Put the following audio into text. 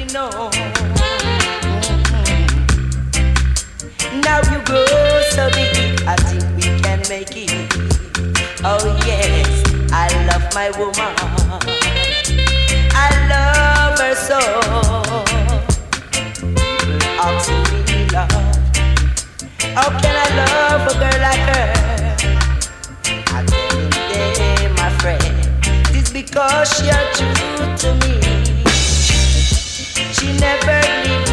know. Now you grow so big, I think we can make it. Oh yes, I love my woman, I love her so. People ask me, love, how can I love a girl like her? I tell them, they, my friend, it's because she are true to me. She never leave